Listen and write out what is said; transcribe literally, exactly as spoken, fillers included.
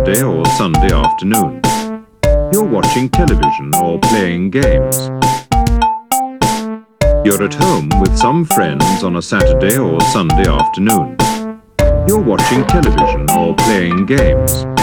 Saturday or Sunday afternoon. You're watching television or playing games. You're at home with some friends on a Saturday or Sunday afternoon. You're watching television or playing games.